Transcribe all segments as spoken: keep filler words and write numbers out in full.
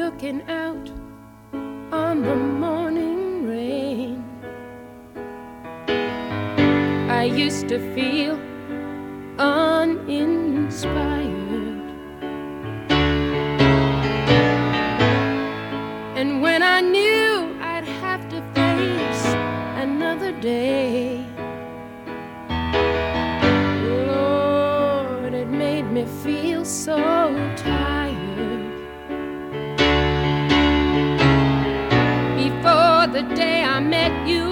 looking out on the morning rain. I used to feel uninspired, and when I knew I'd have to face another day, Lord, it made me feel so tired. Before the day I met you,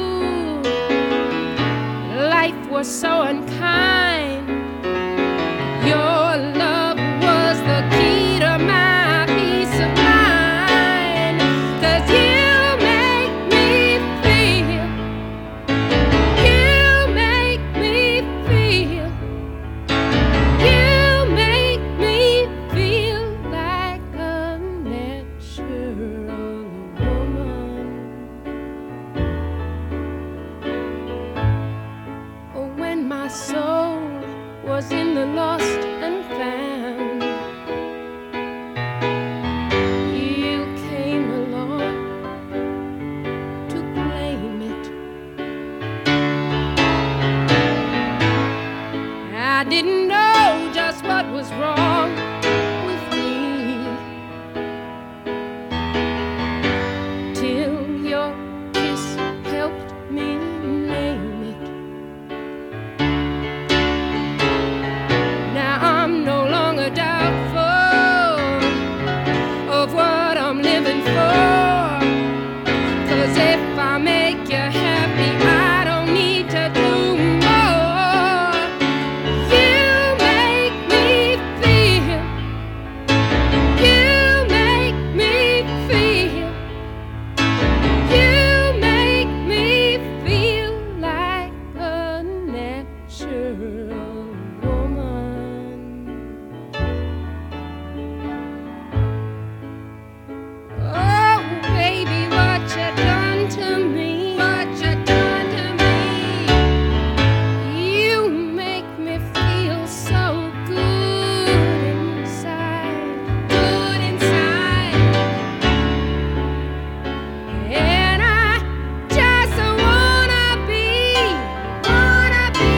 life was so unkind. Your love was the key to my peace of mind. 'Cause you make me feel, you make me feel, you make me feel like a natural woman. Oh, when my soul was in the lost and found, you came along to claim it. I didn't know just what was wrong with me till your kiss helped me name it. Now I'm no longer doubtful of what I'm living for. 'Cause if I make you happy, I don't need to do more. You make me feel, you make me feel, you make me feel like a natural woman. Oh, baby, what you done to me, what you done to me. You make me feel so good inside, good inside. And I just wanna be, wanna be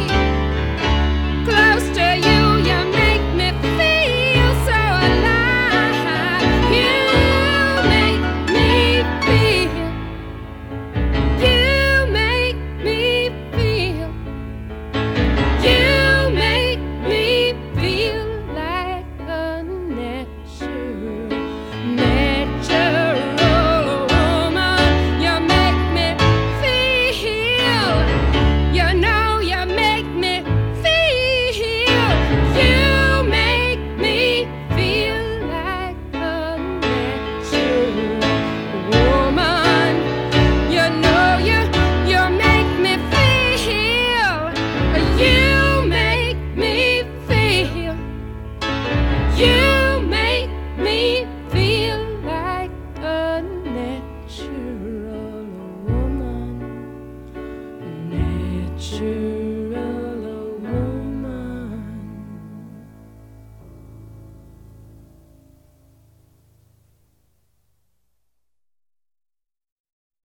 close to you. You make me feel so alive. You make me feel, you make me feel, you make me feel like a natural, natural woman. You make me feel, you know you make me feel, you make me feel like a natural woman. You know you, you make me feel, you make me feel, you make me feel like a natural woman. Natural